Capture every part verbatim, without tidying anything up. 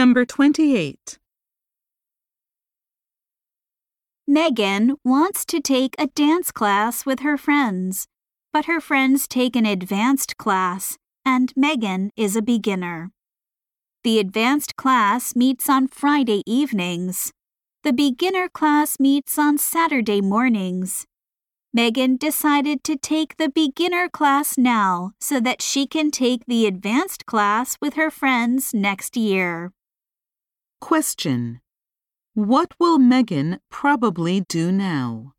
Number twenty-eight. Megan wants to take a dance class with her friends, but her friends take an advanced class, and Megan is a beginner. The advanced class meets on Friday evenings. The beginner class meets on Saturday mornings. Megan decided to take the beginner class now so that she can take the advanced class with her friends next year. Question. What will Megan probably do now?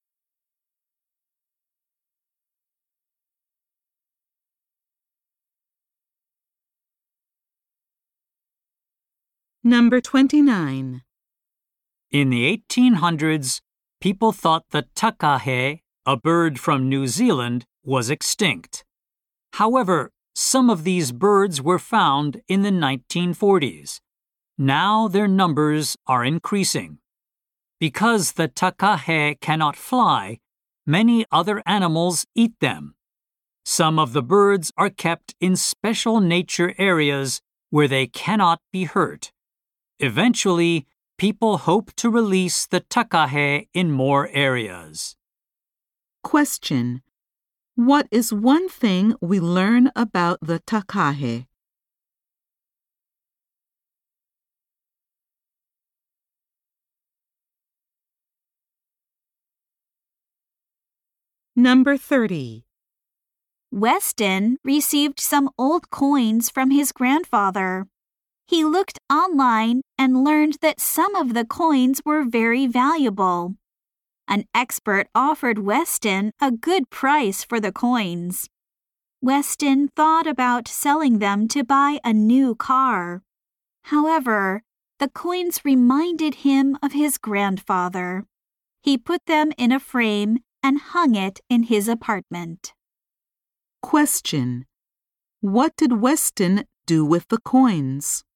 Number twenty-nine. In the eighteen hundreds, people thought the takahe, a bird from New Zealand, was extinct. However, some of these birds were found in the nineteen forties. Now their numbers are increasing. Because the takahe cannot fly, many other animals eat them. Some of the birds are kept in special nature areas where they cannot be hurt. Eventually, people hope to release the takahe in more areas. Question. What is one thing we learn about the takahe? Number thirty. Weston received some old coins from his grandfather. He looked online and learned that some of the coins were very valuable. An expert offered Weston a good price for the coins. Weston thought about selling them to buy a new car. However, the coins reminded him of his grandfather. He put them in a frame and hung it in his apartment. Question. What did Weston do with the coins?